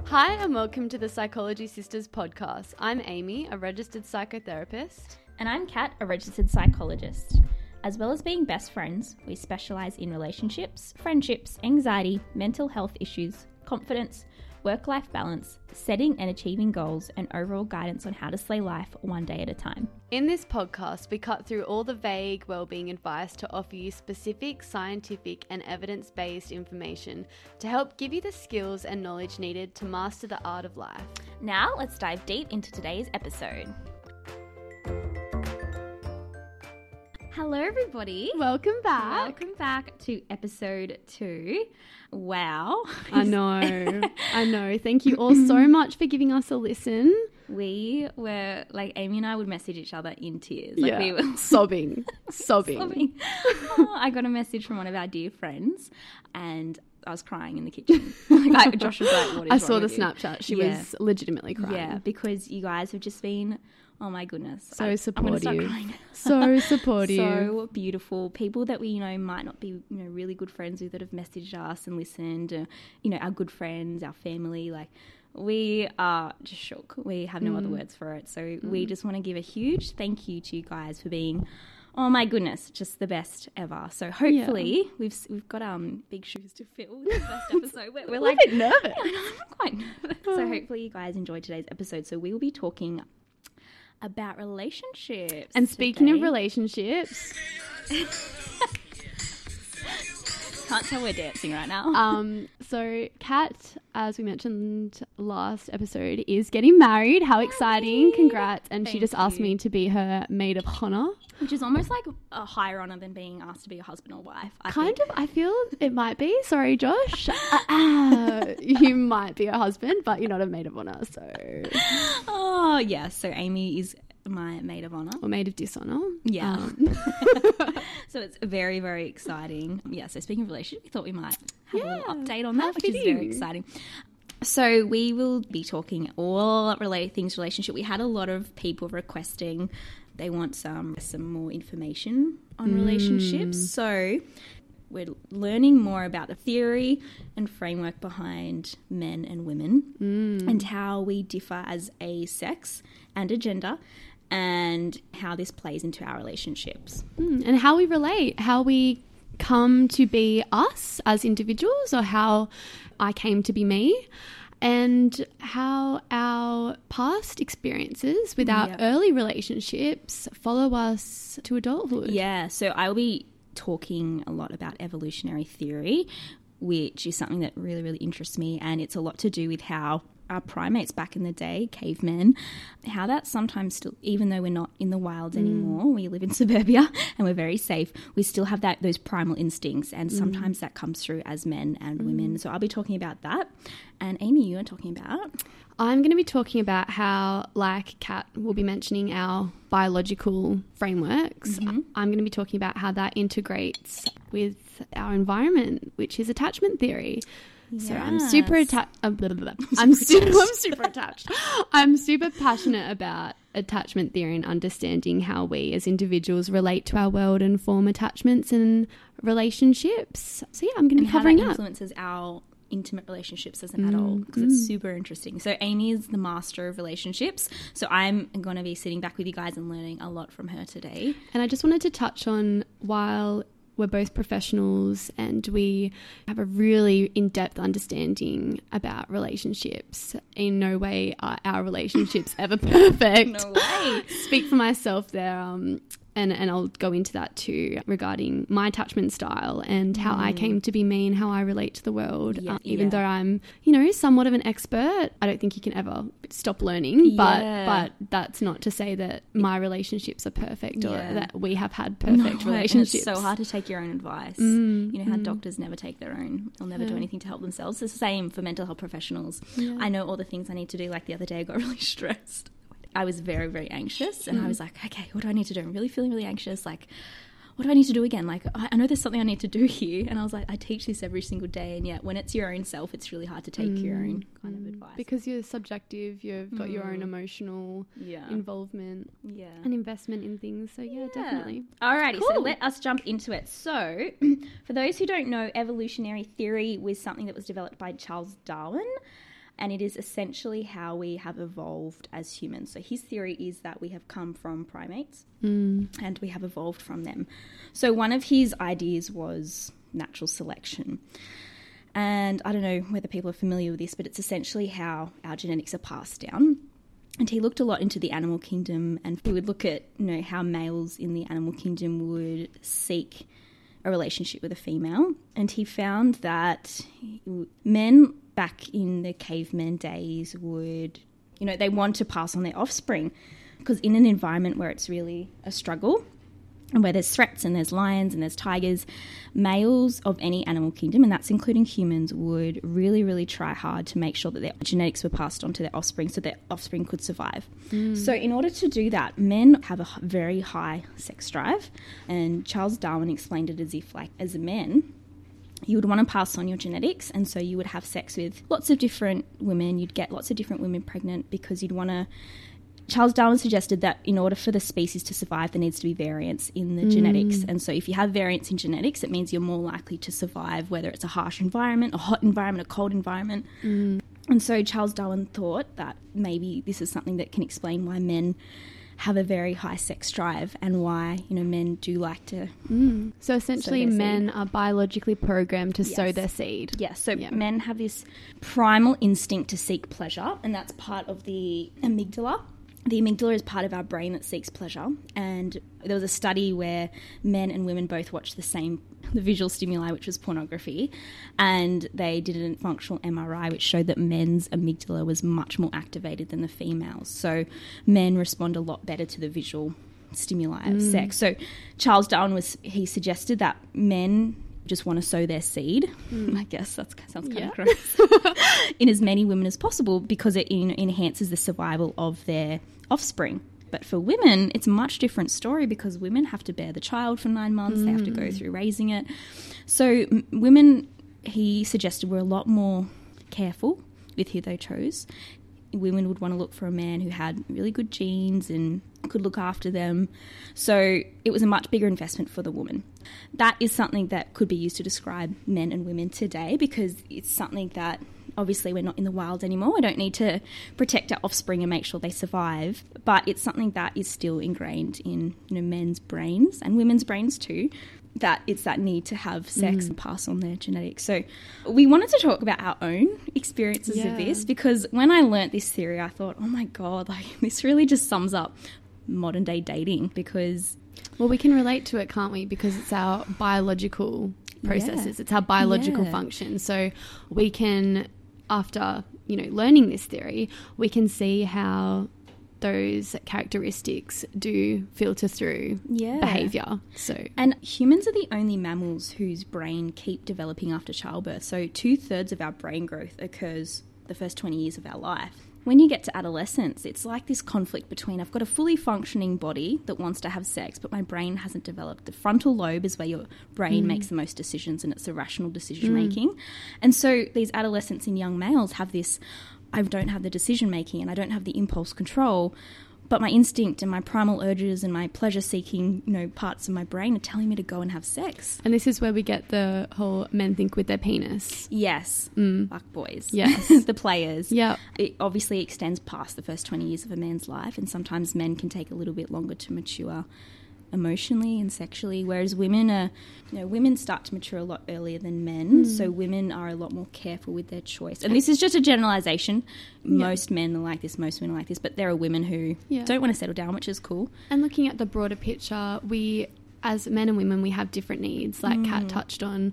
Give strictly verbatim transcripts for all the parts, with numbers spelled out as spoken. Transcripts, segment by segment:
Hi and welcome to the Psychology Sisters podcast. I'm Amy, a registered psychotherapist. And I'm Kat, a registered psychologist. As well as being best friends, we specialise in relationships, friendships, anxiety, mental health issues, confidence, work-life balance, setting and achieving goals, and overall guidance on how to slay life one day at a time. In this podcast, we cut through all the vague wellbeing advice to offer you specific, scientific and evidence-based information to help give you the skills and knowledge needed to master the art of life. Now, let's dive deep into today's episode. Hello, everybody. Welcome back. Welcome back to episode two. Wow. I know. I know. Thank you all so much for giving us a listen. We were, like, Amy and I would message each other in tears. Like yeah. we were sobbing. Sobbing. sobbing. Oh, I got a message from one of our dear friends and I was crying in the kitchen. Like, Josh was like, what is I wrong saw the with you? Snapchat. She Yeah. was legitimately crying. Yeah, because you guys have just been, oh my goodness. So I, supportive. I'm gonna start crying. So supportive. So beautiful. People that we, you know, might not be, you know, really good friends with that have messaged us and listened. Uh, you know, our good friends, our family, like, we are just shook. We have no mm. other words for it. So mm. we just want to give a huge thank you to you guys for being, oh my goodness, just the best ever. So hopefully yeah. we've we've got um big shoes to fill with the first episode. We're, we're like nervous. Yeah, I'm quite nervous. So hopefully you guys enjoyed today's episode. So we will be talking about relationships. And speaking today. of relationships, can't tell we're dancing right now. Um, so Kat, as we mentioned last episode, is getting married. How exciting. Congrats. And Thank she just you. asked me to be her maid of honor. Which is almost like a higher honor than being asked to be a husband or wife. I kind think. of, I feel it might be. Sorry, Josh. uh, uh, you might be a husband, but you're not a maid of honor, so. Oh, yeah. So Amy is my maid of honor. Or maid of dishonor. Yeah. Um. So it's very, very exciting. Yeah, so speaking of relationship, we thought we might have Yeah, a little update on that, which fitting. is very exciting. So we will be talking all related things relationship. We had a lot of people requesting they want some some more information on Mm. relationships. So we're learning more about the theory and framework behind men and women Mm. and how we differ as a sex and a gender and how this plays into our relationships. Mm. And how we relate, how we come to be us as individuals, or how I came to be me, and how our past experiences with our Yep. early relationships follow us to adulthood. Yeah, so I'll be talking a lot about evolutionary theory, which is something that really, really interests me, and it's a lot to do with how our primates back in the day, cavemen, how that sometimes still, even though we're not in the wild anymore, mm. we live in suburbia and we're very safe, we still have that those primal instincts, and mm. sometimes that comes through as men and mm. women. So I'll be talking about that. And Amy, you are talking about? I'm going to be talking about how, like Kat will be mentioning our biological frameworks, mm-hmm. I'm going to be talking about how that integrates with our environment, which is attachment theory. Yes. So I'm super attached. Uh, I'm super. I'm super attached. I'm super passionate about attachment theory and understanding how we as individuals relate to our world and form attachments and relationships. So yeah, I'm going to be and how covering that that. influences our intimate relationships as an adult, because mm. it's super interesting. So Amy is the master of relationships. So I'm going to be sitting back with you guys and learning a lot from her today. And I just wanted to touch on, while we're both professionals and we have a really in-depth understanding about relationships, in no way are our relationships ever perfect. No way. Speak for myself there. Um, and, and I'll go into that too, regarding my attachment style and how mm. I came to be me and how I relate to the world. Yeah, um, even yeah. though I'm, you know, somewhat of an expert, I don't think you can ever stop learning. But Yeah. but that's not to say that my relationships are perfect or Yeah. that we have had perfect No, relationships. And it's so hard to take your own advice. Mm, you know how mm. doctors never take their own, they'll never Yeah. do anything to help themselves. It's the same for mental health professionals. Yeah. I know all the things I need to do. Like the other day I got really stressed. I was very, very anxious and mm. I was like, okay, what do I need to do? I'm really feeling really anxious. Like, what do I need to do again? Like, I, I know there's something I need to do here. And I was like, I teach this every single day. And yet when it's your own self, it's really hard to take mm. your own kind of advice. Because you're subjective, you've got mm. your own emotional yeah. involvement yeah. and investment in things. So yeah, yeah. definitely. Alrighty, cool. So let us jump into it. So for those who don't know, evolutionary theory was something that was developed by Charles Darwin. and it is essentially how we have evolved as humans. So his theory is that we have come from primates mm. and we have evolved from them. So one of his ideas was natural selection. And I don't know whether people are familiar with this, but it's essentially how our genetics are passed down. And he looked a lot into the animal kingdom, and he would look at, you know, how males in the animal kingdom would seek a relationship with a female. And he found that men back in the caveman days would, you know, they want to pass on their offspring, because in an environment where it's really a struggle and where there's threats and there's lions and there's tigers, males of any animal kingdom, and that's including humans, would really, really try hard to make sure that their genetics were passed on to their offspring so their offspring could survive. Mm. So in order to do that, men have a very high sex drive, and Charles Darwin explained it as if, like, as a man, you would want to pass on your genetics, and so you would have sex with lots of different women. You'd get lots of different women pregnant because you'd want to... Charles Darwin suggested that in order for the species to survive, there needs to be variance in the mm. genetics. And so if you have variance in genetics, it means you're more likely to survive, whether it's a harsh environment, a hot environment, a cold environment. Mm. And so Charles Darwin thought that maybe this is something that can explain why men have a very high sex drive and why, you know, men do like to... Mm. So essentially men seed. are biologically programmed to yes. sow their seed. Yes, so yeah. men have this primal instinct to seek pleasure, and that's part of the amygdala. The amygdala is part of our brain that seeks pleasure, and there was a study where men and women both watched the same the visual stimuli, which was pornography, and they did a functional M R I which showed that men's amygdala was much more activated than the females. So men respond a lot better to the visual stimuli of Mm. sex. So Charles Darwin was he suggested that men just want to sow their seed. Mm. I guess that sounds kind yeah. of gross. In as many women as possible, because it you know, enhances the survival of their offspring. But for women, it's a much different story, because women have to bear the child for nine months. Mm. They have to go through raising it. So m- women, he suggested, were a lot more careful with who they chose. Women would want to look for a man who had really good genes and could look after them. So it was a much bigger investment for the woman. That is something that could be used to describe men and women today, because it's something that obviously we're not in the wild anymore. We don't need to protect our offspring and make sure they survive. But it's something that is still ingrained in, you know, men's brains and women's brains too, that it's that need to have sex mm. and pass on their genetics. So we wanted to talk about our own experiences yeah. of this, because when I learnt this theory, I thought, oh my God, like this really just sums up modern day dating, because... Well, we can relate to it, can't we? Because it's our biological processes. Yeah. It's our biological yeah. function. So we can, after, you know, learning this theory, we can see how those characteristics do filter through yeah. behaviour. So, and humans are the only mammals whose brain keep developing after childbirth. So two thirds of our brain growth occurs the first twenty years of our life. When you get to adolescence, it's like this conflict between, I've got a fully functioning body that wants to have sex, but my brain hasn't developed. The frontal lobe is where your brain mm. makes the most decisions, and it's the rational decision making. Mm. And so these adolescents and young males have this, I don't have the decision making and I don't have the impulse control, but my instinct and my primal urges and my pleasure-seeking, you know, parts of my brain are telling me to go and have sex. And this is where we get the whole men think with their penis. Yes. Mm. Fuck boys. Yes. The players. Yeah. It obviously extends past the first twenty years of a man's life, and sometimes men can take a little bit longer to mature emotionally and sexually, whereas women are, you know, women start to mature a lot earlier than men, mm. so women are a lot more careful with their choice. And this is just a generalisation. Most yeah. men are like this, most women are like this, but there are women who yeah. don't want to settle down, which is cool. And looking at the broader picture, we, as men and women, we have different needs. Like mm. Kat touched on,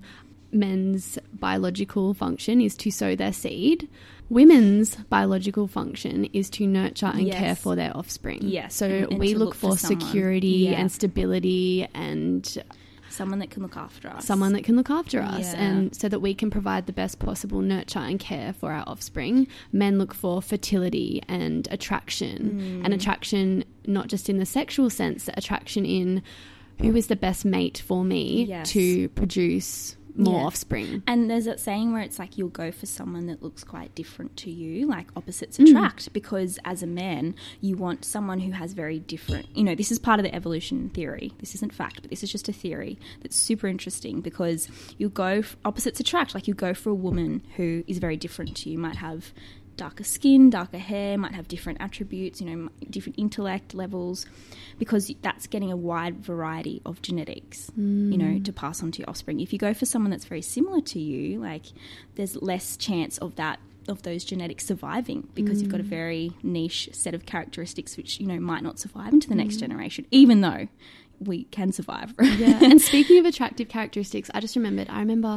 men's biological function is to sow their seed. Women's biological function is to nurture and yes. care for their offspring. Yes. So and, and we look, look for, for security yeah. and stability and... someone that can look after us. Someone that can look after us. Yeah. And so that we can provide the best possible nurture and care for our offspring. Men look for fertility and attraction. Mm. And attraction, not just in the sexual sense, attraction in who is the best mate for me yes. to produce more yeah. offspring. And there's that saying where it's like you'll go for someone that looks quite different to you, like opposites attract, mm. because as a man, you want someone who has very different, you know, this is part of the evolution theory. This isn't fact, but this is just a theory that's super interesting, because you go, f- opposites attract, like you go for a woman who is very different to you, might have darker skin, darker hair, might have different attributes, you know, different intellect levels, because that's getting a wide variety of genetics, mm. you know, to pass on to your offspring. If you go for someone that's very similar to you, like there's less chance of that, of those genetics surviving, because mm. you've got a very niche set of characteristics which, you know, might not survive into the mm. next generation, even though we can survive. Yeah. And speaking of attractive characteristics, I just remembered, I remember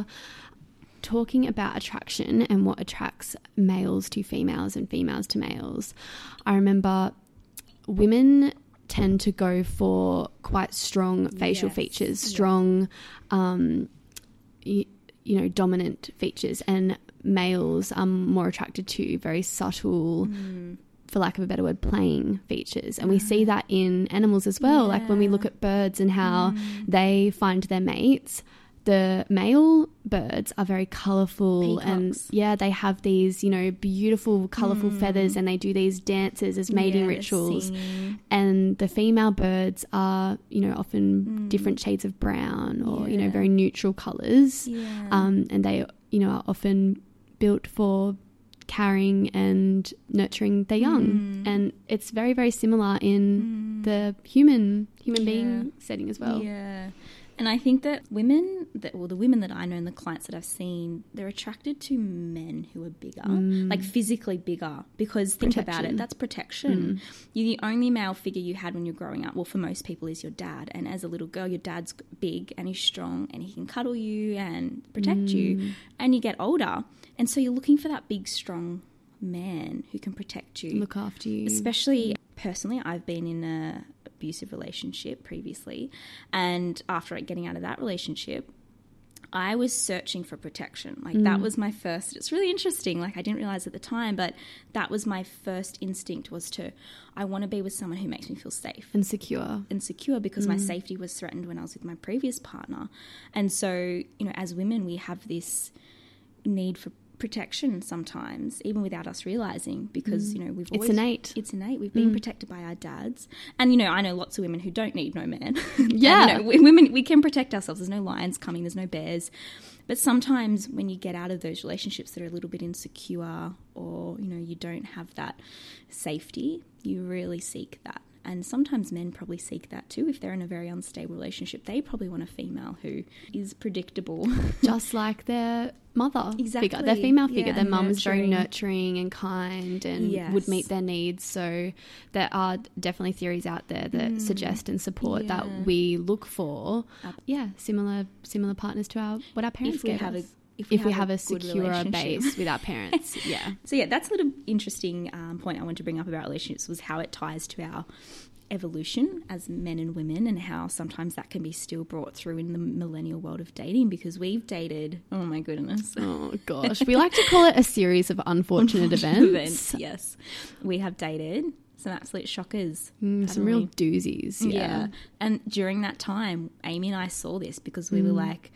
talking about attraction and what attracts males to females and females to males. I remember women tend to go for quite strong facial yes. features, strong, yeah. um, you, you know, dominant features, and males are more attracted to very subtle, mm. for lack of a better word, playing features. And we see that in animals as well. Yeah. Like when we look at birds and how mm. they find their mates, the male birds are very colourful. Peacocks. And yeah, they have these, you know, beautiful colourful mm. feathers, and they do these dances as mating yeah, rituals. And the female birds are, you know, often mm. different shades of brown, or, yeah. you know, very neutral colours. Yeah. Um, and they, you know, are often built for carrying and nurturing their young. Mm. And it's very, very similar in mm. the human human yeah. being setting as well. Yeah. And I think that women, that well, the women that I know and the clients that I've seen, they're attracted to men who are bigger, mm. like physically bigger, because think protection. about it, that's protection. Mm. You're the only male figure you had when you're growing up. Well, for most people is your dad. And as a little girl, your dad's big and he's strong and he can cuddle you and protect mm. you. And you get older. And so you're looking for that big, strong man who can protect you. Look after you. Especially, personally, I've been in a abusive relationship previously, and after getting out of that relationship, I was searching for protection. Like mm. that was my first, it's really interesting, like I didn't realize at the time, but that was my first instinct, was to, I want to be with someone who makes me feel safe and secure and secure because mm. my safety was threatened when I was with my previous partner. And so, you know, as women, we have this need for protection sometimes, even without us realizing, because, you know, we've always... It's innate. It's innate. We've been mm. protected by our dads. And, you know, I know lots of women who don't need no man. Yeah. And, you know, women, we can protect ourselves. There's no lions coming. There's no bears. But sometimes when you get out of those relationships that are a little bit insecure, or, you know, you don't have that safety, you really seek that. And sometimes men probably seek that too. If they're in a very unstable relationship, they probably want a female who is predictable. Just like their mother exactly. figure, their female figure. Yeah, their mum is very nurturing and kind and yes. would meet their needs. So there are definitely theories out there that mm. suggest and support yeah. that we look for, uh, yeah, similar similar partners to our what our parents if we gave have us. A, If we, if have, we have a, a secure base with our parents, yeah. So yeah, that's a little interesting um, point I wanted to bring up about relationships, was how it ties to our evolution as men and women, and how sometimes that can be still brought through in the millennial world of dating, because we've dated, oh my goodness. Oh gosh, we like to call it a series of unfortunate, unfortunate events. events. Yes, we have dated some absolute shockers. Mm, some real doozies, yeah. yeah. And during that time, Amy and I saw this, because we mm. were like,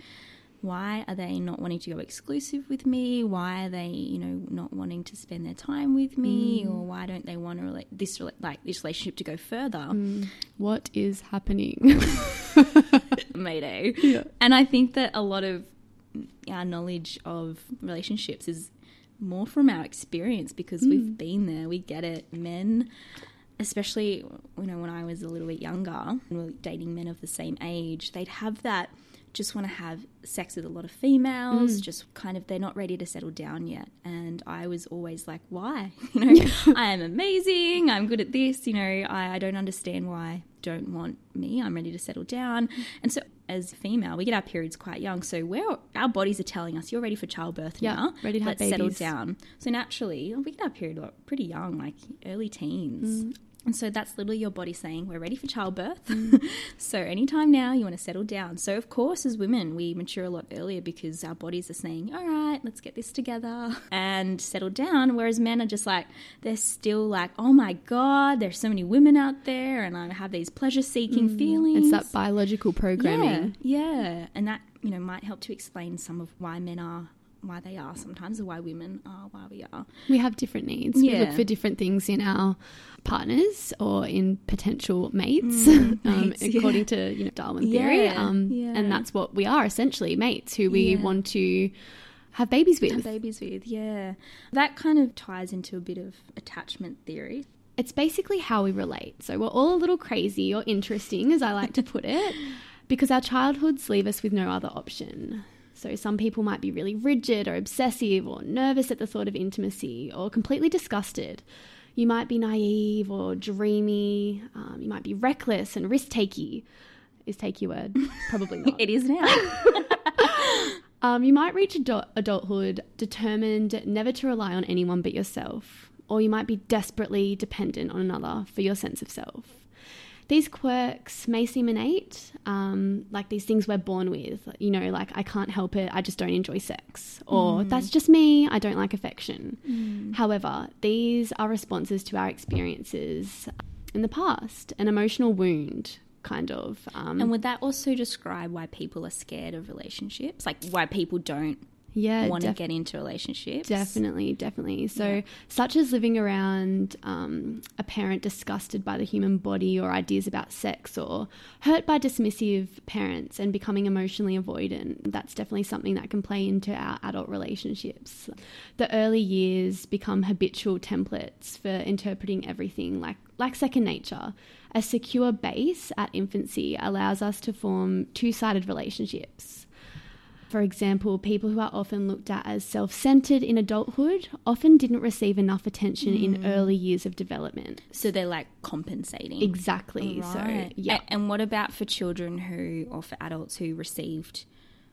why are they not wanting to go exclusive with me? Why are they, you know, not wanting to spend their time with me? Mm. Or why don't they want to relate this like this relationship to go further? Mm. What is happening? Mayday. Yeah. And I think that a lot of our knowledge of relationships is more from our experience, because mm. we've been there, we get it. Men, especially, you know, when I was a little bit younger and we were dating men of the same age, they'd have that, just want to have sex with a lot of females, mm. just kind of, they're not ready to settle down yet. And I was always like, why? You know, I am amazing, I'm good at this, you know, I, I don't understand why you don't want me, I'm ready to settle down. And so as a female, we get our periods quite young, so we're, our bodies are telling us, you're ready for childbirth yeah, now, ready to have let's babies. Settle down. So naturally, we get our period pretty young, like early teens. Mm. And so that's literally your body saying, we're ready for childbirth. Mm. So anytime now you want to settle down. So of course, as women, we mature a lot earlier, because our bodies are saying, all right, let's get this together and settle down. Whereas men are just like, they're still like, oh my God, there's so many women out there and I have these pleasure-seeking mm. feelings. It's that biological programming. Yeah, yeah. And that, you know, might help to explain some of why men are why they are sometimes, or why women are why we are. We have different needs. Yeah. We look for different things in our partners or in potential mates, mm, um, mates according yeah. to, you know, Darwin theory. Yeah, um, yeah. And that's what we are, essentially, mates who we yeah. want to have babies with. Have babies with, yeah. That kind of ties into a bit of attachment theory. It's basically how we relate. So we're all a little crazy or interesting, as I like to put it, because our childhoods leave us with no other option. So some people might be really rigid or obsessive or nervous at the thought of intimacy or completely disgusted. You might be naive or dreamy. Um, you might be reckless and risk-takey. Is takey a word? Probably not. It is now. um, you might reach adult- adulthood determined never to rely on anyone but yourself. Or you might be desperately dependent on another for your sense of self. These quirks may seem innate, um, like these things we're born with, you know, like I can't help it, I just don't enjoy sex, or mm. that's just me, I don't like affection. Mm. However, these are responses to our experiences in the past, an emotional wound, kind of. Um, and would that also describe why people are scared of relationships? Like why people don't yeah, want to def- get into relationships? Definitely, definitely. So yeah. such as living around um, a parent disgusted by the human body or ideas about sex, or hurt by dismissive parents and becoming emotionally avoidant. That's definitely something that can play into our adult relationships. The early years become habitual templates for interpreting everything like, like second nature. A secure base at infancy allows us to form two-sided relationships. For example, people who are often looked at as self-centered in adulthood often didn't receive enough attention mm. in early years of development. So they're like compensating. Exactly. Right. So, yeah. And, and what about for children who, or for adults who received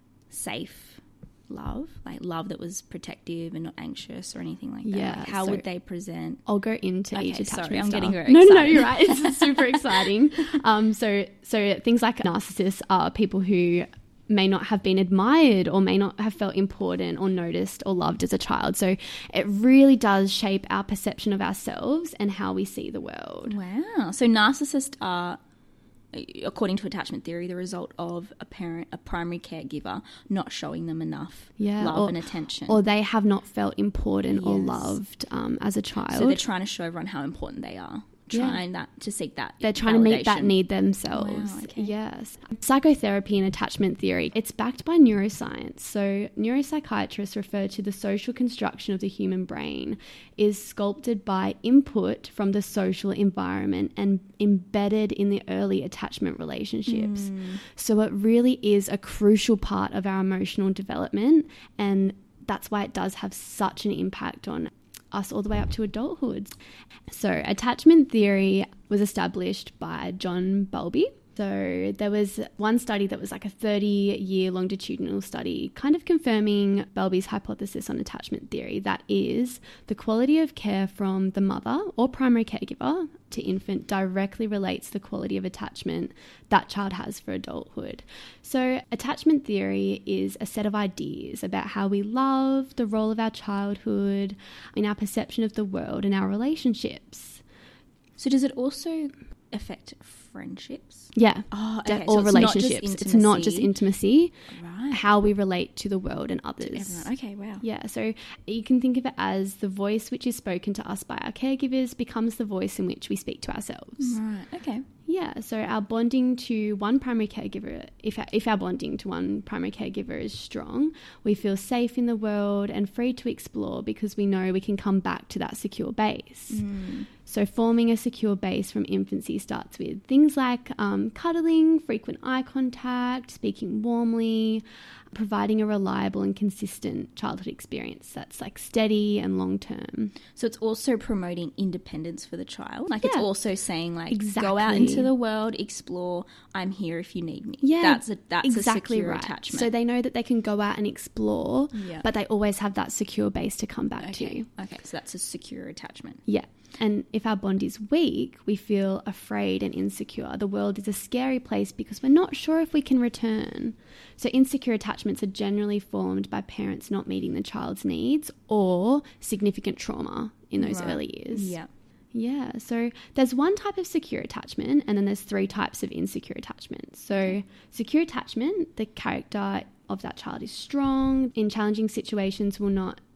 safe love, like love that was protective and not anxious or anything like that? Yeah. Like how so would they present? I'll go into okay, each attachment sorry, I'm style. getting very no, excited. No, no, you're right. It's super exciting. Um, so, so things like narcissists are people who may not have been admired or may not have felt important or noticed or loved as a child. So it really does shape our perception of ourselves and how we see the world. Wow. So narcissists are, according to attachment theory, the result of a parent, a primary caregiver, not showing them enough yeah, love or, and attention. Or they have not felt important yes. or loved um, as a child. So they're trying to show everyone how important they are. Trying yeah. that to seek that they're trying validation. to meet that need themselves. Wow, okay. Yes. Psychotherapy and attachment theory, it's backed by neuroscience. So neuropsychiatrists refer to the social construction of the human brain is sculpted by input from the social environment and embedded in the early attachment relationships. Mm. So it really is a crucial part of our emotional development, and that's why it does have such an impact on us all the way up to adulthood. So attachment theory was established by John Bowlby. So there was one study that was like a thirty-year longitudinal study kind of confirming Bowlby's hypothesis on attachment theory. That is, the quality of care from the mother or primary caregiver to infant directly relates to the quality of attachment that child has for adulthood. So attachment theory is a set of ideas about how we love, the role of our childhood, in our perception of the world and our relationships. So does it also affect friendships? Yeah. Oh, okay. De- or so it's relationships. Not it's not just intimacy. Right. How we relate to the world and others. To everyone. Okay, wow. Yeah, so you can think of it as the voice which is spoken to us by our caregivers becomes the voice in which we speak to ourselves. Right, okay. Yeah, so our bonding to one primary caregiver, if our, if our bonding to one primary caregiver is strong, we feel safe in the world and free to explore because we know we can come back to that secure base. Mm. So forming a secure base from infancy starts with things like um, cuddling, frequent eye contact, speaking warmly, providing a reliable and consistent childhood experience that's like steady and long term. So it's also promoting independence for the child. Like yeah. it's also saying like exactly. go out into the world, explore, I'm here if you need me. Yeah, that's a that's exactly a secure right. attachment. So they know that they can go out and explore, yeah. but they always have that secure base to come back okay. to. Okay, so that's a secure attachment. Yeah. And if our bond is weak, we feel afraid and insecure. The world is a scary place because we're not sure if we can return. So insecure attachments are generally formed by parents not meeting the child's needs or significant trauma in those right. early years. Yeah. Yeah. So there's one type of secure attachment and then there's three types of insecure attachment. So okay. secure attachment, the character of that child is strong. In challenging situations will not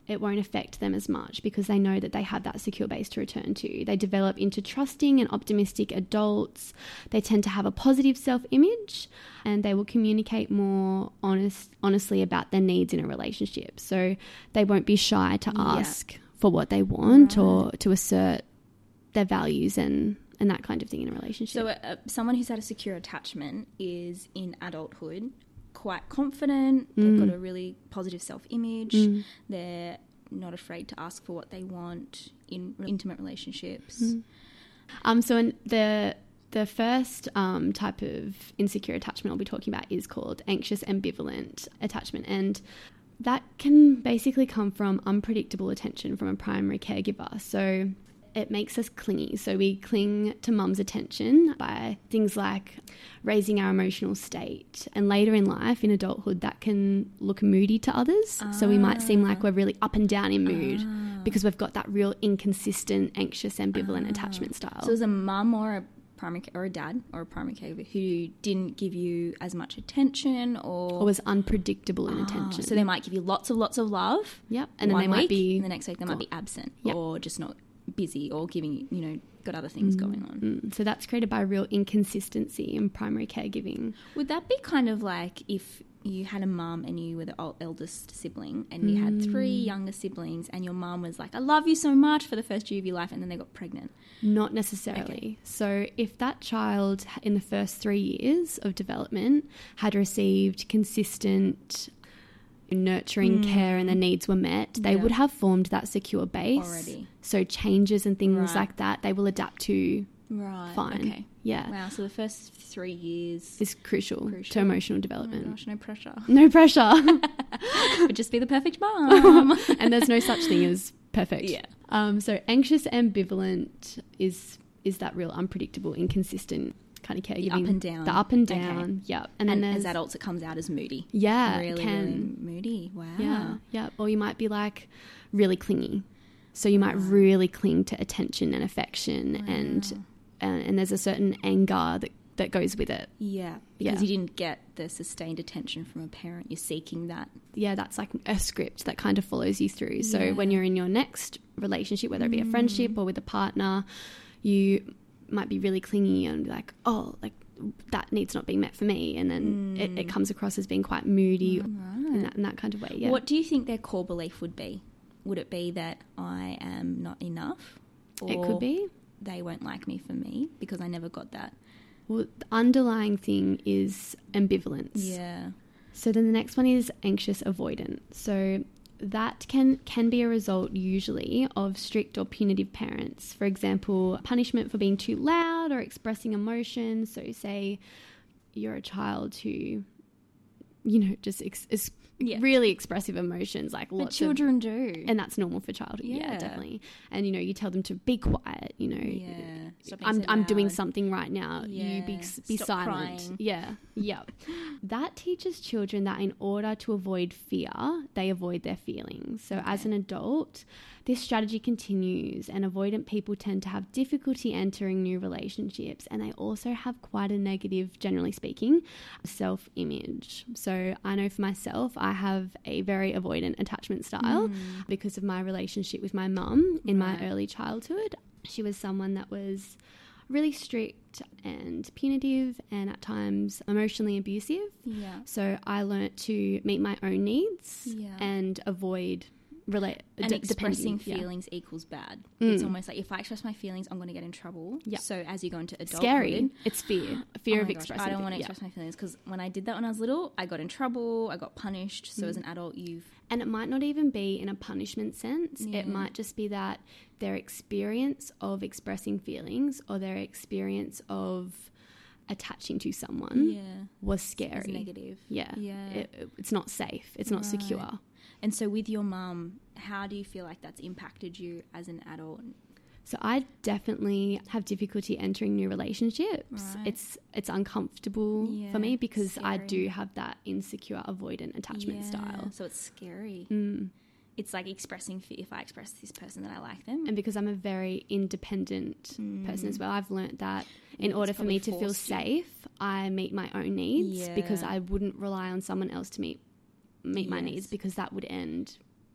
it won't affect them as much because they know that they have that secure base to return to. They develop into trusting and optimistic adults. They tend to have a positive self-image, and they will communicate more honest, honestly about their needs in a relationship. So they won't be shy to ask yeah. for what they want right. or to assert their values and, and that kind of thing in a relationship. So uh, someone who's had a secure attachment is in adulthood quite confident, they've mm. got a really positive self-image, mm. they're not afraid to ask for what they want in intimate relationships. Mm. Um, so in the the first um, type of insecure attachment I'll be talking about is called anxious ambivalent attachment, and that can basically come from unpredictable attention from a primary caregiver. So it makes us clingy. So we cling to mum's attention by things like raising our emotional state. And later in life, in adulthood, that can look moody to others. Ah. So we might seem like we're really up and down in mood ah. because we've got that real inconsistent, anxious, ambivalent ah. attachment style. So as a mum or a primary or a dad or a primary caregiver who didn't give you as much attention or... Or was unpredictable in ah. attention. So they might give you lots of lots of love. Yep. And then one they week, might be... And the next week they gone. might be absent yep. or just not busy or giving, you know, got other things mm, going on. Mm. So that's created by real inconsistency in primary caregiving. Would that be kind of like if you had a mum and you were the old, eldest sibling and you mm. had three younger siblings and your mum was like, I love you so much for the first year of your life, and then they got pregnant? Not necessarily. Okay. So if that child in the first three years of development had received consistent nurturing mm. care and their needs were met, they yeah. would have formed that secure base already. So changes and things right. like that they will adapt to right. fine. Okay. Yeah. Wow, so the first three years is crucial, crucial. to emotional development. Oh my gosh, no pressure. No pressure. Would just be the perfect mom. And there's no such thing as perfect. Yeah. Um, so anxious ambivalent is is that real unpredictable, inconsistent kind of caregiving. The up and down. The up and down, okay. yep. And, and then as adults it comes out as moody. Yeah, really, can. really moody. Wow. Yeah, yeah. Or you might be like really clingy. So you might really cling to attention and affection wow. and, and and there's a certain anger that, that goes with it. Yeah, because yeah. you didn't get the sustained attention from a parent. You're seeking that. Yeah, that's like a script that kind of follows you through. So yeah. when you're in your next relationship, whether it be a friendship or with a partner, you might be really clingy and like, oh, like that needs not being met for me, and then mm. it, it comes across as being quite moody right. in, that, in that kind of way. Yeah. What do you think their core belief would be? Would it be that I am not enough? Or it could be. They won't like me for me because I never got that. Well, the underlying thing is ambivalence. Yeah. So then the next one is anxious avoidant. So that can can be a result usually of strict or punitive parents. For example, punishment for being too loud or expressing emotions. So say you're a child who, you know, just ex- is yeah. really expressive emotions, like lots but children of, do, and that's normal for childhood. Yeah. yeah, definitely. And you know, you tell them to be quiet. You know, yeah. I'm so I'm doing something right now. Yeah. You be be Stop silent. Crying. Yeah, yeah. That teaches children that in order to avoid fear, they avoid their feelings. So okay. as an adult, this strategy continues, and avoidant people tend to have difficulty entering new relationships, and they also have quite a negative, generally speaking, self-image. So I know for myself, I have a very avoidant attachment style mm. because of my relationship with my mum in right. my early childhood. She was someone that was really strict and punitive and at times emotionally abusive. Yeah. So I learnt to meet my own needs yeah. and avoid relate and d- expressing depending, feelings yeah. equals bad. Mm. It's almost like if I express my feelings, I'm going to get in trouble. Yeah. So as you go into adulthood, scary. It's fear, fear oh of gosh, expressing. I don't want to yeah. express my feelings because when I did that when I was little, I got in trouble. I got punished. So mm. as an adult, you've and it might not even be in a punishment sense. Yeah. It might just be that their experience of expressing feelings or their experience of attaching to someone yeah. was scary. It's negative. Yeah. Yeah. It, it's not safe. It's not right. secure. And so with your mum, how do you feel like that's impacted you as an adult? So I definitely have difficulty entering new relationships. Right. It's it's uncomfortable yeah, for me because scary. I do have that insecure, avoidant attachment yeah, style. So it's scary. Mm. It's like expressing fear if I express to this person that I like them. And because I'm a very independent mm. person as well, I've learnt that yeah, in order for me to feel you. safe, I meet my own needs yeah. because I wouldn't rely on someone else to meet meet yes. my needs because that would end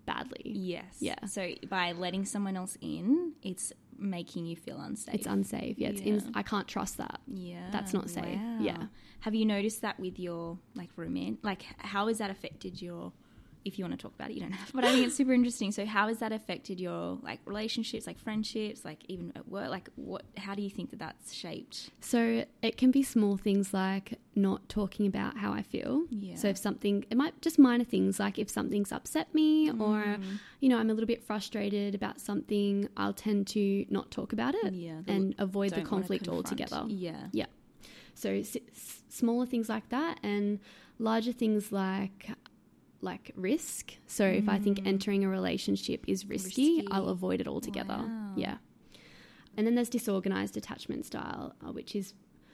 badly. Yes. Yeah. So by letting someone else in, it's making you feel unsafe. It's unsafe. Yeah. It's Yeah. in, I can't trust that. Yeah. That's not safe. Wow. Yeah. Have you noticed that with your like roommate? Like, how has that affected your? If you want to talk about it, you don't have. But I think it's super interesting. So, how has that affected your like relationships, like friendships, like even at work? Like, what? How do you think that that's shaped? So it can be small things like not talking about how I feel. Yeah. So if something, it might just minor things like if something's upset me Mm. or, you know, I'm a little bit frustrated about something, I'll tend to not talk about it Yeah, the- and avoid the don't wanna conflict confront. altogether. Yeah. Yeah. So s- s- smaller things like that and larger things like like risk. So if I think entering a relationship is risky, Risky. I'll avoid it altogether. Wow. Yeah. And then there's disorganized attachment style, uh, which is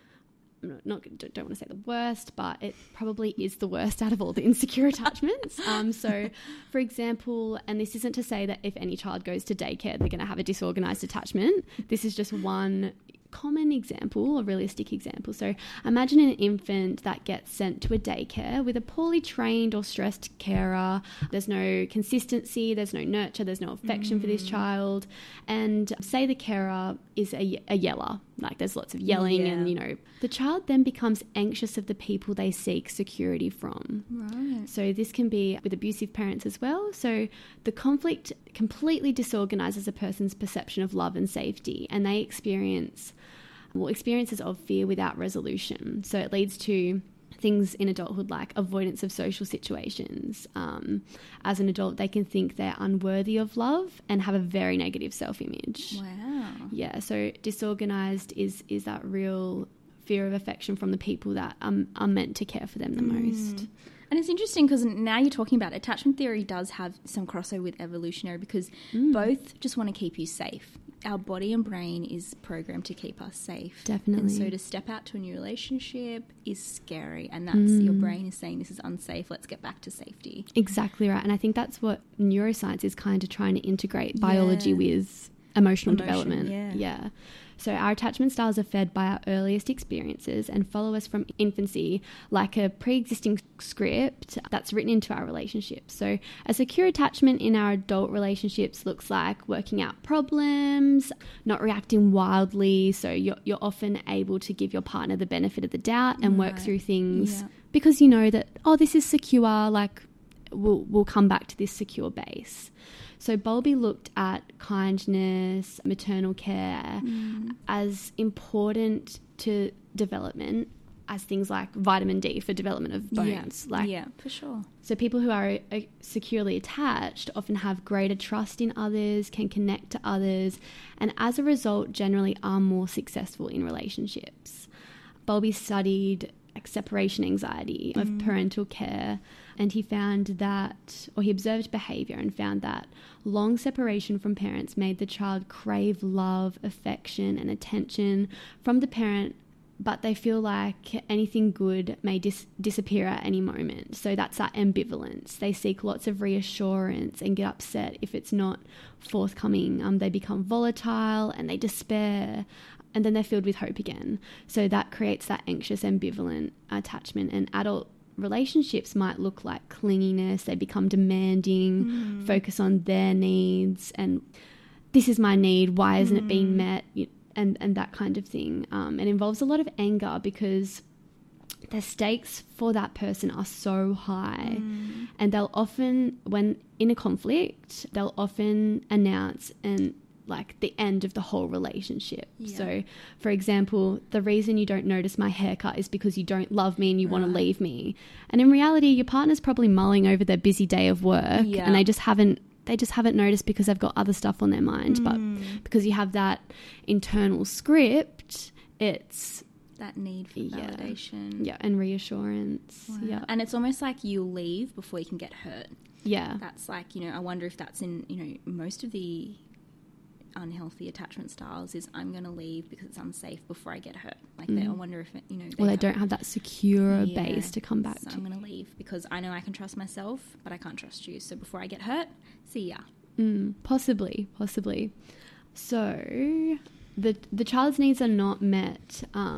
I'm not, not don't want to say the worst, but it probably is the worst out of all the insecure attachments. Um, so, for example, and this isn't to say that if any child goes to daycare, they're going to have a disorganized attachment. This is just one common example, a realistic example. So imagine an infant that gets sent to a daycare with a poorly trained or stressed carer. There's no consistency, there's no nurture, there's no affection mm. for this child. And say the carer is a, a yeller, like there's lots of yelling yeah. and, you know, the child then becomes anxious of the people they seek security from. Right. So this can be with abusive parents as well. So the conflict completely disorganizes a person's perception of love and safety, and they experience well, experiences of fear without resolution. So it leads to things in adulthood like avoidance of social situations. Um, as an adult, they can think they're unworthy of love and have a very negative self-image. Wow. Yeah, so disorganized is is that real fear of affection from the people that um, are meant to care for them the mm. most. And it's interesting because now you're talking about attachment theory does have some crossover with evolutionary because mm. both just want to keep you safe. Our body and brain is programmed to keep us safe. Definitely. And so to step out to a new relationship is scary. And that's mm. your brain is saying this is unsafe. Let's get back to safety. Exactly right. And I think that's what neuroscience is kind of trying to integrate biology yeah. with emotional Emotion, development. Yeah. yeah. So our attachment styles are fed by our earliest experiences and follow us from infancy like a pre-existing script that's written into our relationships. So a secure attachment in our adult relationships looks like working out problems, not reacting wildly. So you're, you're often able to give your partner the benefit of the doubt and right. work through things yeah. because you know that, oh, this is secure, like we'll, we'll come back to this secure base. So Bowlby looked at kindness, maternal care mm. as important to development as things like vitamin D for development of bones. Yeah, like, yeah for sure. So people who are uh, securely attached often have greater trust in others, can connect to others, and as a result generally are more successful in relationships. Bowlby studied like separation anxiety of mm. parental care, and he found that, or he observed behaviour and found that long separation from parents made the child crave love, affection and attention from the parent, but they feel like anything good may dis- disappear at any moment. So that's that ambivalence. They seek lots of reassurance and get upset if it's not forthcoming. Um, they become volatile and they despair. And then they're filled with hope again. So that creates that anxious, ambivalent attachment. And adult relationships might look like clinginess. They become demanding, mm. focus on their needs, and this is my need, why isn't mm. it being met? And, and that kind of thing. Um, it involves a lot of anger because the stakes for that person are so high. Mm. And they'll often, when in a conflict, they'll often announce and like the end of the whole relationship. Yeah. So, for example, the reason you don't notice my haircut is because you don't love me and you right. want to leave me. And in reality, your partner's probably mulling over their busy day of work yeah. and they just haven't they just haven't noticed because they've got other stuff on their mind. Mm. But because you have that internal script, it's that need for yeah. validation. Yeah, and reassurance. Wow. Yeah. And it's almost like you leave before you can get hurt. Yeah. That's like, you know, I wonder if that's in, you know, most of the unhealthy attachment styles is I'm going to leave because it's unsafe before I get hurt. Like mm. they, I wonder if, it, you know... They well, they have, don't have that secure yeah, base to come back so to. I'm going to leave because I know I can trust myself, but I can't trust you. So before I get hurt, see ya. Mm, possibly, possibly. So the the child's needs are not met um,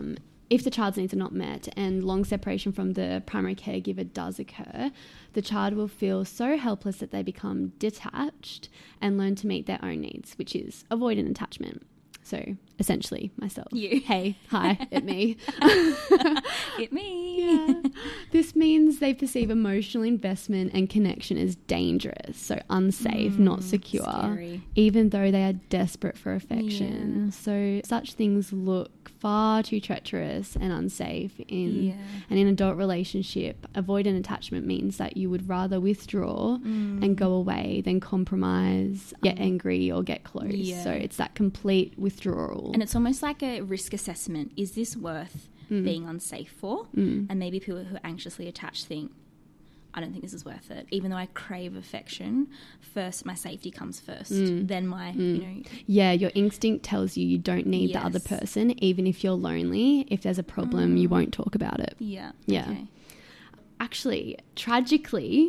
if the child's needs are not met and long separation from the primary caregiver does occur, the child will feel so helpless that they become detached and learn to meet their own needs, which is avoidant attachment. So essentially myself. You. Hey, hi, it me. It me. Yeah. This means they perceive emotional investment and connection as dangerous, so unsafe, Mm, not secure, scary. even though they are desperate for affection. Yeah. So such things look far too treacherous and unsafe in Yeah. an in adult relationship. Avoidant attachment means that you would rather withdraw Mm. and go away than compromise, get angry or get close. Yeah. So it's that complete withdrawal. And it's almost like a risk assessment. Is this worth Mm. being unsafe for? Mm. And maybe people who are anxiously attached think, I don't think this is worth it. Even though I crave affection, first my safety comes first. Mm. Then my, Mm. you know, Yeah, your instinct tells you you don't need the other Yes. person. Even if you're lonely, if there's a problem, you Mm. won't talk about it. yeah, Yeah. okay. Actually, tragically,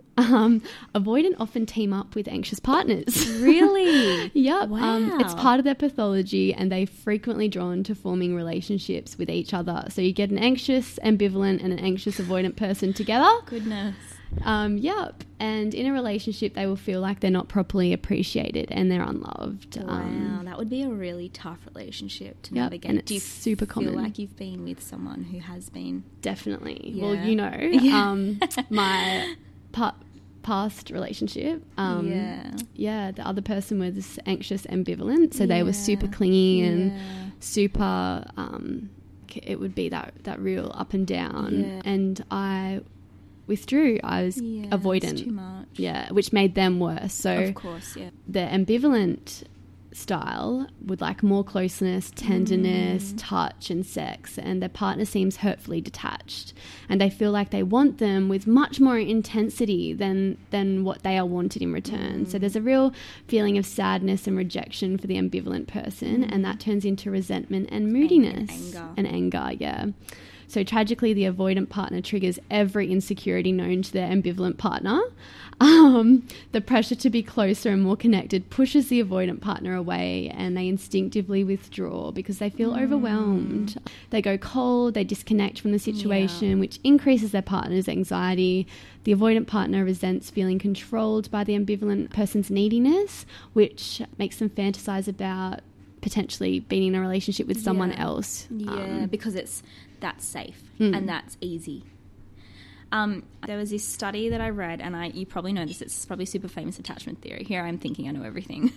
um, avoidant often team up with anxious partners. Really? Yep. Um, it's Wow. part of their pathology, and they're frequently drawn to forming relationships with each other. So you get an anxious, ambivalent, and an anxious avoidant person together. Goodness. Um, yep. And in a relationship, they will feel like they're not properly appreciated and they're unloved. Wow, Um, that would be a really tough relationship to Yep, navigate. and Do you it's super feel common. like you've been with someone who has been? Definitely. Yeah. Well, you know, Yeah. um, my pa- past relationship, um, yeah. yeah, the other person was anxious, ambivalent, so they were Yeah. super clingy and Yeah. super. Um, c- it would be that that real up and down, Yeah. and I withdrew. I was Yeah, avoidant. it's too much. Yeah, which made them worse. So Of course, yeah. the ambivalent style would like more closeness, tenderness, Mm. touch and sex, and their partner seems hurtfully detached, and they feel like they want them with much more intensity than than what they are wanted in return. Mm. So there's a real feeling of sadness and rejection for the ambivalent person, Mm. and that turns into resentment and moodiness anger. and anger, yeah. So tragically, the avoidant partner triggers every insecurity known to their ambivalent partner. Um, the pressure to be closer and more connected pushes the avoidant partner away, and they instinctively withdraw because they feel Mm. overwhelmed. They go cold, they disconnect from the situation, which increases their partner's anxiety. The avoidant partner resents feeling controlled by the ambivalent person's neediness, which makes them fantasize about potentially being in a relationship with someone Yeah. else. Yeah, Um, because it's that's safe Mm. and that's easy. Um, there was this study that I read, and I you probably know this. It's probably super famous attachment theory. Here I'm thinking I know everything.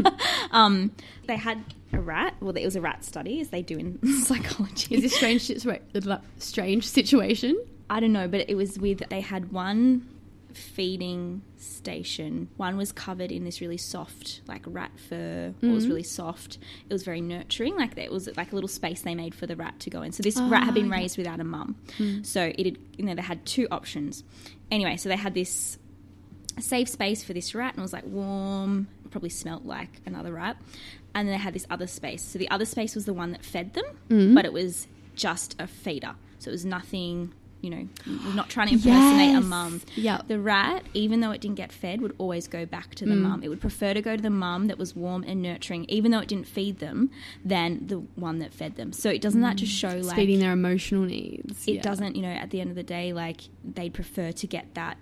um, they had a rat. Well, it was a rat study, as they do in psychology. Is this strange, situa- strange situation? I don't know, but it was with they had one feeding station. One was covered in this really soft, like rat fur. It was Mhm. really soft. It was very nurturing. Like it was like a little space they made for the rat to go in. So this Oh, rat had been yeah. raised without a mum. Mm. So it had, you know, they had two options. Anyway, so they had this safe space for this rat, and it was like warm, probably smelt like another rat. And then they had this other space. So the other space was the one that fed them, Mm. but it was just a feeder. So it was nothing, you know, we're not trying to impersonate Yes. a mum. Yep. The rat, even though it didn't get fed, would always go back to the Mm. mum. It would prefer to go to the mum that was warm and nurturing, even though it didn't feed them, than the one that fed them. So it doesn't that just show It's like feeding their emotional needs. it yeah. doesn't, you know, at the end of the day, like they'd prefer to get that,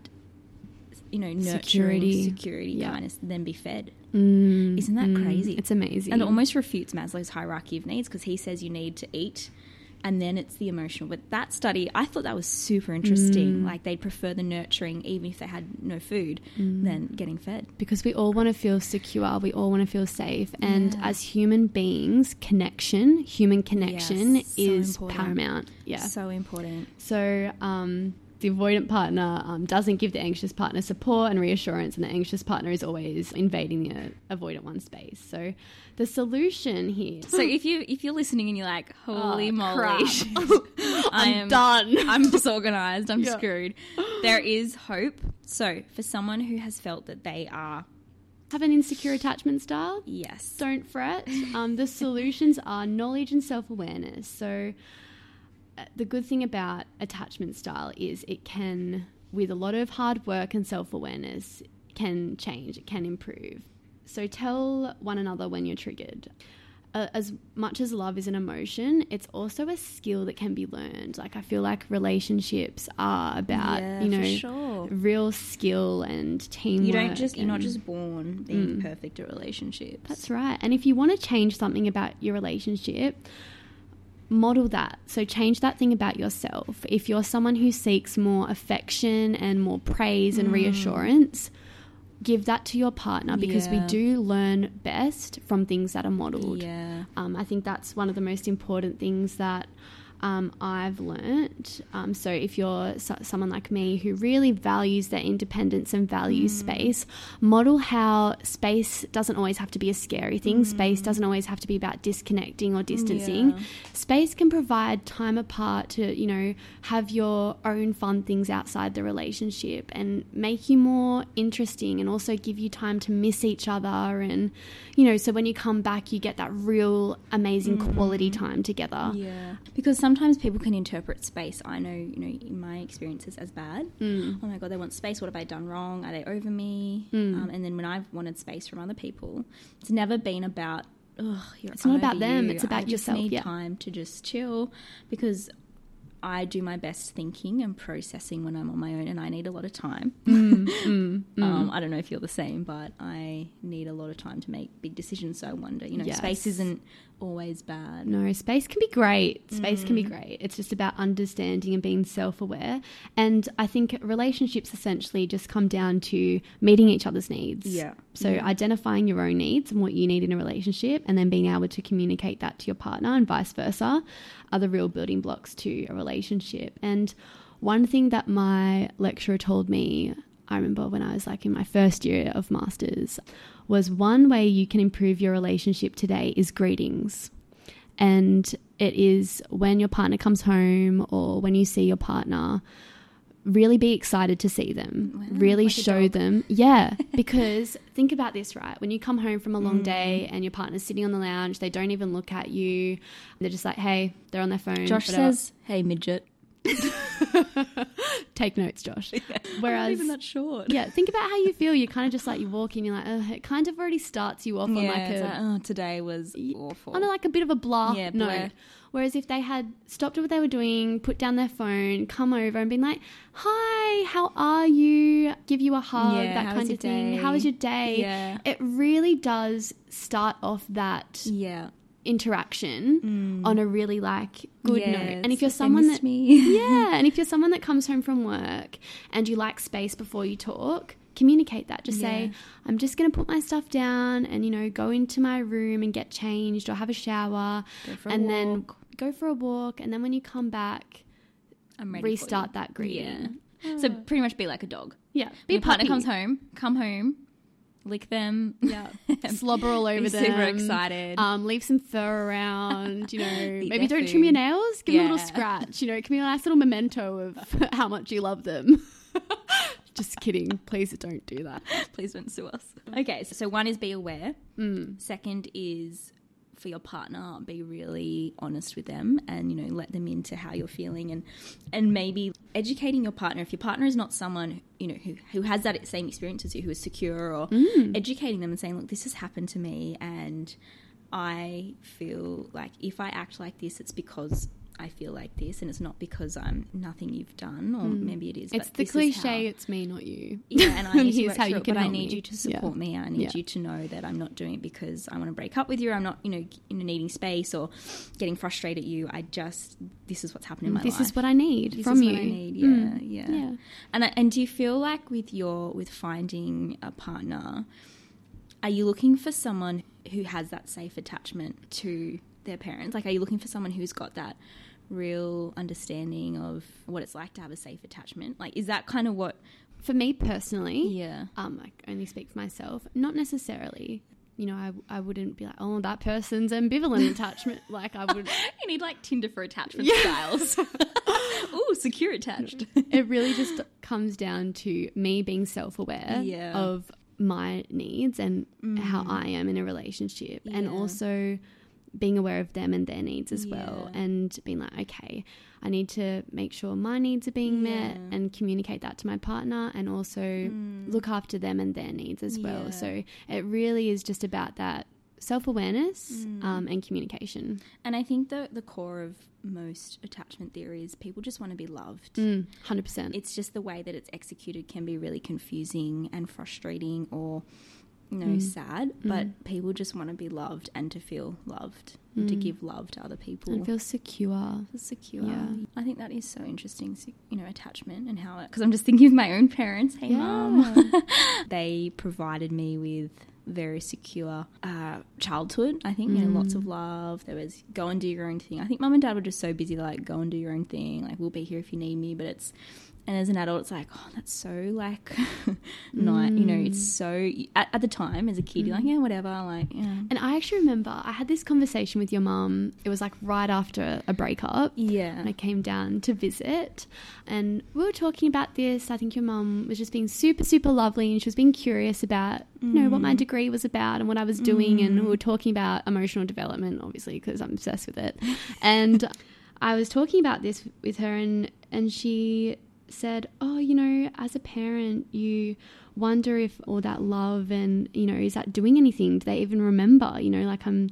you know, nurturing Security. security, Yeah. kindness than be fed. Mm, Isn't that mm, crazy? It's amazing. And it almost refutes Maslow's hierarchy of needs, because he says you need to eat and then it's the emotional. But that study, I thought that was super interesting. Mm. Like they'd prefer the nurturing, even if they had no food, Mm. than getting fed. Because we all want to feel secure, we all want to feel safe, and Yeah. as human beings, connection, human connection Yes, so is important. paramount. Yeah. So important. So um, the avoidant partner um, doesn't give the anxious partner support and reassurance, and the anxious partner is always invading the avoidant one's space. So the solution here. So if you if you're listening and you're like, holy Oh, moly, crap. I I'm am done. I'm disorganized. I'm Yeah. screwed. There is hope. So for someone who has felt that they are, Have an insecure attachment style? yes, Don't fret. Um, the solutions are knowledge and self-awareness. So uh, the good thing about attachment style is it can, with a lot of hard work and self-awareness, can change, it can improve. So tell one another when you're triggered. uh, as much as love is an emotion, it's also a skill that can be learned. Like, I feel like relationships are about, Yeah, you know, for sure. real skill and teamwork. You don't just, you're not and- just born being perfect at relationships. That's right. And if you want to change something about your relationship, model that. So change that thing about yourself. If you're someone who seeks more affection and more praise and reassurance, give that to your partner, because Yeah. we do learn best from things that are modeled. Yeah. Um, I think that's one of the most important things that um, I've learnt. Um, so if you're so- someone like me who really values their independence and values Mm. space, model how space doesn't always have to be a scary thing. Mm. Space doesn't always have to be about disconnecting or distancing. Yeah. Space can provide time apart to, you know, have your own fun things outside the relationship and make you more interesting, and also give you time to miss each other. And, you know, so when you come back, you get that real amazing quality time together. Yeah, because sometimes people can interpret space, I know, you know, in my experiences, as bad. Mm. Oh my God, they want space. What have I done wrong? Are they over me? Mm. Um, and then when I've wanted space from other people, it's never been about, ugh, you're It's not over about them, you. it's about I just yourself, need yeah. time to just chill, because I do my best thinking and processing when I'm on my own, and I need a lot of time. Mm, mm, mm. Um, I don't know if you're the same, but I need a lot of time to make big decisions. So I wonder, you know, Yes. space isn't always bad. No, space can be great. Space can be Mm. great. It's just about understanding and being self-aware. And I think relationships essentially just come down to meeting each other's needs. Yeah. So Yeah. identifying your own needs and what you need in a relationship, and then being able to communicate that to your partner and vice versa, are the real building blocks to a relationship. And one thing that my lecturer told me, I remember when I was like in my first year of masters, was one way you can improve your relationship today is greetings. And it is when your partner comes home or when you see your partner, really be excited to see them. Wow, really like a show dog. them. Yeah, because think about this, right? When you come home from a long Mm. day and your partner's sitting on the lounge, they don't even look at you. They're just like, hey, they're on their phone. Josh whatever. says, "Hey, midget." Take notes, Josh. I'm not Whereas, even that short. yeah, think about how you feel. You kind of just like, you walk in, you're like, Ugh, it kind of already starts you off on Yeah, like it's a, like, oh, today was Y- awful. on a, like a bit of a blah Yeah, note. bleh. Whereas if they had stopped what they were doing, put down their phone, come over and been like, hi, how are you? Give you a hug, Yeah, that how kind was of your thing. day? How was your day? Yeah. It really does start off that Yeah. interaction on a really like good note. And if Yes, you're they someone missed that me. yeah, and if you're someone that comes home from work and you like space before you talk, communicate that. Just say, Yeah. I'm just going to put my stuff down and, you know, go into my room and get changed or have a shower, Go for a and then walk. go for a walk, and then when you come back, I'm ready for restart you. that greeting. Yeah. So pretty much be like a dog. Yeah, Be be your partner puppy. comes home, come home, lick them. Yeah, slobber all over Be them. super excited. Um, leave some fur around. You know, Eat maybe their don't trim your food. nails. Give them a little Yeah. scratch. You know, it can be a nice little memento of how much you love them. Just kidding. Please don't do that. Please don't sue us. Okay, so, so one is be aware. Mm. Second is for your partner, be really honest with them and, you know, let them into how you're feeling, and and maybe educating your partner. If your partner is not someone, you know, who, who has that same experience as you, who is secure, or Mm. educating them and saying, look, this has happened to me and I feel like if I act like this, it's because I feel like this, and it's not because I'm nothing you've done, or maybe it is. It's but the this is cliche, how- it's me, not you. yeah, and I need to Here's work how through you it, can but I help need me. you to Yeah. support me. I need Yeah. you to know that I'm not doing it because I want to break up with you. Or I'm not, you know, you know, needing space or getting frustrated at you. I just, this is what's happening in my This life. is what I need This from is you. what I need. Yeah, Mm. yeah, Yeah. And I, and do you feel like with your with finding a partner, are you looking for someone who has that safe attachment to their parents? Like, are you looking for someone who's got that real understanding of what it's like to have a safe attachment? Like, is that kind of what? For me personally, Yeah. um, I can only speak for myself. Not necessarily. You know, I, I wouldn't be like, oh, that person's ambivalent attachment. Like, I would. You need like Tinder for attachment Yeah. styles. Ooh, secure attached. It really just comes down to me being self-aware Yeah. of my needs and how I am in a relationship, and Yeah. also being aware of them and their needs as well, Yeah. and being like, okay, I need to make sure my needs are being met Yeah. and communicate that to my partner, and also look after them and their needs as well. Yeah. So it really is just about that self-awareness Mm. um, and communication. And I think the the core of most attachment theories, people just want to be loved. Mm, one hundred percent. It's just the way that it's executed can be really confusing and frustrating, or you know, Mm. sad. But people just want to be loved and to feel loved, and to Mm. give love to other people. And feel secure. Feel secure. Yeah. I think that is so interesting, so, you know, attachment and how it, because I'm just thinking of my own parents. Hey, Yeah. mum. They provided me with very secure uh, childhood. I think, you know, lots of love. There was go and do your own thing. I think mum and dad were just so busy, like, go and do your own thing. Like, we'll be here if you need me. But it's, and as an adult, it's like, oh, that's so, like, not, you know, it's so, at, at the time, as a kid, you're like, yeah, whatever, like, yeah. And I actually remember I had this conversation with your mum. It was like right after a breakup. Yeah. And I came down to visit and we were talking about this. I think your mum was just being super, super lovely, and she was being curious about, you know, what my degree was about and what I was doing. And we were talking about emotional development, obviously, because I'm obsessed with it. And I was talking about this with her, and, and she said, oh, you know, as a parent, you wonder if all that love and, you know, is that doing anything? Do they even remember? You know, like I'm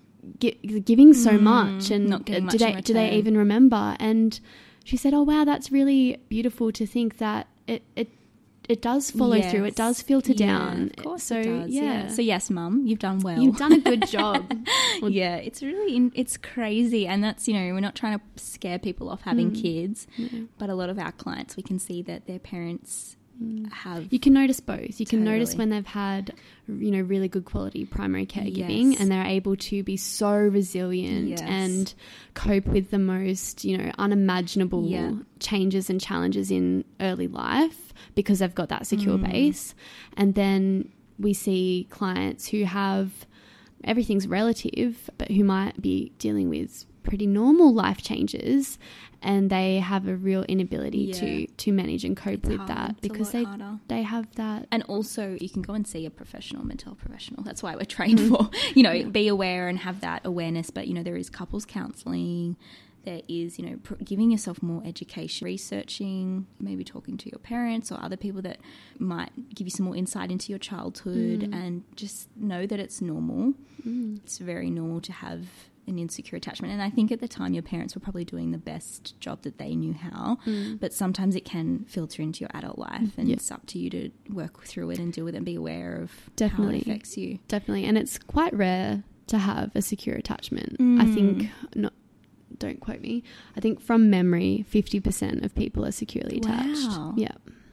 gi- giving so Mm, much, and not getting do much they in do they return. even remember? And she said, oh wow, that's really beautiful to think that it it it does follow Yes. through. It does filter Yeah, down. Of course so it does. yeah. Yeah. So yes, mum, you've done well. You've done a good job. Well, Yeah, it's really in, it's crazy, and that's, you know, we're not trying to scare people off having Mm. kids, no. but a lot of our clients, we can see that their parents have You can notice both. You can notice Totally. when they've had, you know, really good quality primary caregiving, Yes. and they're able to be so resilient Yes. and cope with the most, you know, unimaginable Yeah. changes and challenges in early life because they've got that secure Mm. base. And then we see clients who have everything's relative, but who might be dealing with pretty normal life changes, and they have a real inability Yeah. to to manage and cope It's with hard. that It's a because lot they harder. they have that. And also, you can go and see a professional, mental health professional. That's why we're trained for, you know, be aware and have that awareness. But, you know, there is couples counselling. There is, you know, pr- giving yourself more education, researching, maybe talking to your parents or other people that might give you some more insight into your childhood, and just know that it's normal. Mm. It's very normal to have an insecure attachment. And I think at the time your parents were probably doing the best job that they knew how, Mm. but sometimes it can filter into your adult life, and Yeah. it's up to you to work through it and deal with it and be aware of Definitely. how it affects you. Definitely, and it's quite rare to have a secure attachment. I think, not, don't quote me, I think from memory, fifty percent of people are securely attached. Wow. Yeah.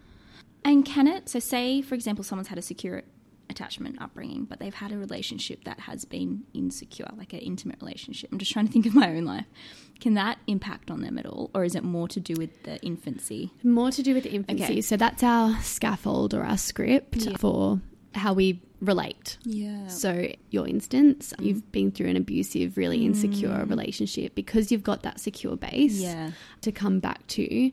And can it, so say, for example, someone's had a secure attachment upbringing, but they've had a relationship that has been insecure, like an intimate relationship. I'm just trying to think of my own life. Can that impact on them at all? Or is it more to do with the infancy? More to do with infancy. Okay. So that's our scaffold or our script Yeah. for how we relate. Yeah. So your instance, Mm. you've been through an abusive, really insecure relationship. Because you've got that secure base Yeah. to come back to,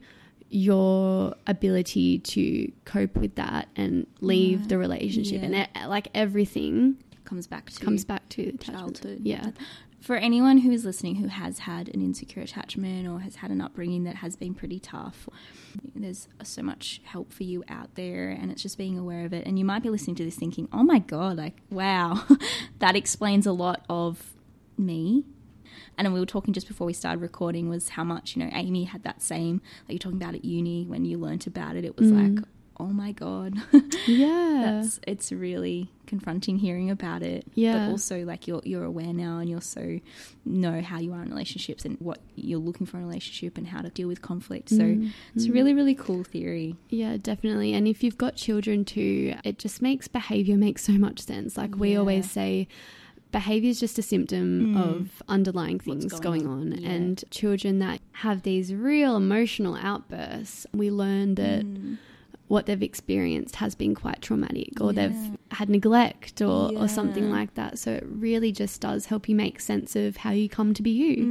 your ability to cope with that and leave Right. the relationship, Yeah. and it, like everything Comes back to comes back to attachment. childhood. Yeah. For anyone who is listening who has had an insecure attachment or has had an upbringing that has been pretty tough, there's so much help for you out there, and it's just being aware of it. And you might be listening to this thinking, oh my God, like, wow, that explains a lot of me. And we were talking just before we started recording was how much, you know, Amy had that same, like you're talking about at uni, when you learnt about it, it was Mm. like, oh my God. Yeah. That's, it's really confronting hearing about it. Yeah. But also, like, you're you're aware now, and you also know how you are in relationships and what you're looking for in a relationship and how to deal with conflict. So Mm. it's a really, really cool theory. Yeah, definitely. And if you've got children too, it just makes behavior make so much sense. Like we Yeah. always say, behavior is just a symptom Mm. of underlying things What's going, going on. on. Yeah. And children that have these real emotional outbursts, we learn that Mm. what they've experienced has been quite traumatic, or Yeah. they've had neglect or, or something Yeah. like that. So it really just does help you make sense of how you come to be you. Mm.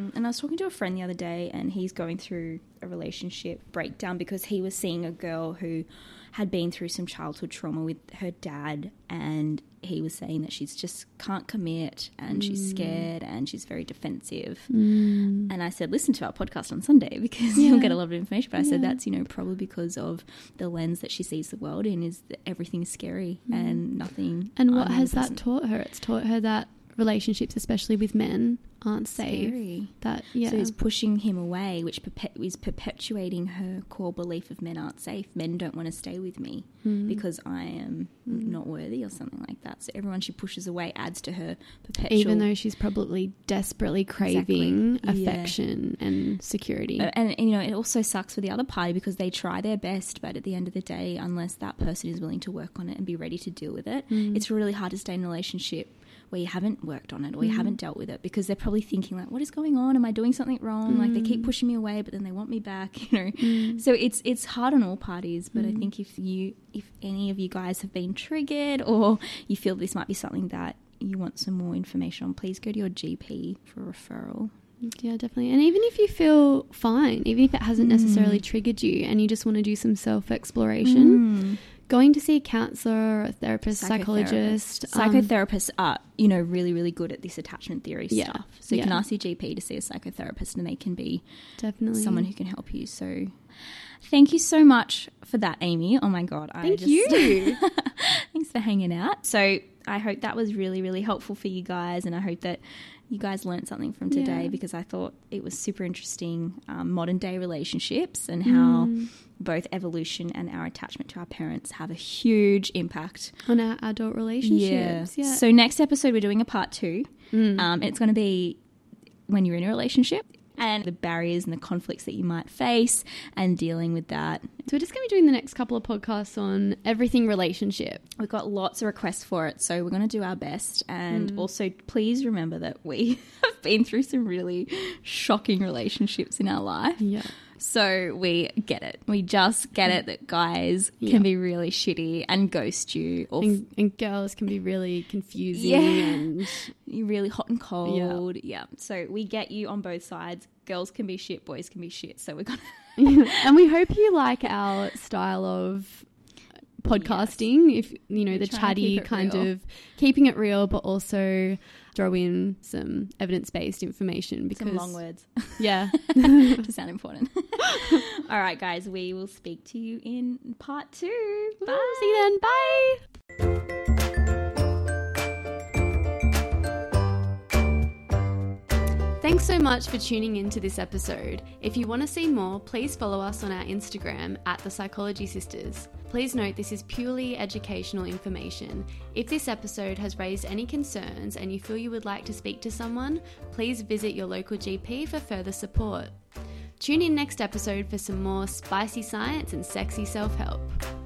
Um, and I was talking to a friend the other day, and he's going through a relationship breakdown because he was seeing a girl who had been through some childhood trauma with her dad, and he was saying that she's just can't commit, and mm. she's scared, and she's very defensive. Mm. And I said, listen to our podcast on Sunday because yeah. you'll get a lot of information. But I yeah. said that's, you know, probably because of the lens that she sees the world in, is that everything's scary mm. and nothing. And what has that taught her? It's taught her that relationships, especially with men, aren't safe. Scary. That yeah. So it's pushing him away, which perpe- is perpetuating her core belief of men aren't safe. Men don't want to stay with me mm. because I am mm. not worthy or something like that. So everyone she pushes away adds to her perpetual... Even though she's probably desperately craving exactly. affection yeah. and security. Uh, and, and, you know, it also sucks for the other party because they try their best, but at the end of the day, unless that person is willing to work on it and be ready to deal with it, mm. it's really hard to stay in a relationship where you haven't worked on it or you mm. haven't dealt with it, because they're probably thinking like, what is going on? Am I doing something wrong? Mm. Like they keep pushing me away, but then they want me back, you know? Mm. So it's, it's hard on all parties, but mm. I think if you, if any of you guys have been triggered or you feel this might be something that you want some more information on, please go to your G P for referral. Yeah, definitely. And even if you feel fine, even if it hasn't mm. necessarily triggered you and you just want to do some self-exploration, mm. going to see a counsellor or a therapist, psychologist. Psychotherapists um, are, you know, really, really good at this attachment theory yeah, stuff. So you yeah. can ask your G P to see a psychotherapist and they can be definitely someone who can help you. So thank you so much for that, Amy. Oh my God. I Thank just, you. Thanks for hanging out. So I hope that was really, really helpful for you guys, and I hope that you guys learned something from today yeah. because I thought it was super interesting, um, modern day relationships and how mm. both evolution and our attachment to our parents have a huge impact on our adult relationships. Yeah. yeah. So next episode we're doing a part two. Mm. Um, it's going to be when you're in a relationship and the barriers and the conflicts that you might face and dealing with that. So we're just going to be doing the next couple of podcasts on everything relationship. We've got lots of requests for it, so we're going to do our best. And mm. also, please remember that we have been through some really shocking relationships in our life. Yeah. So we get it. We just get it that guys yeah. can be really shitty and ghost you. Or and, and girls can be really confusing. Yeah. And you're really hot and cold. Yeah. yeah. So we get you on both sides. Girls can be shit, boys can be shit. So we're going to... And we hope you like our style of podcasting. Yes. If, you know, the chatty kind real. of keeping it real, but also... throw in some evidence-based information because some long words, yeah, to sound important. All right, guys, we will speak to you in part two. Bye. Ooh, see you then. Bye. Thanks so much for tuning in to this episode. If you want to see more, please follow us on our Instagram at The Psychology Sisters. Please note this is purely educational information. If this episode has raised any concerns and you feel you would like to speak to someone, please visit your local G P for further support. Tune in next episode for some more spicy science and sexy self-help.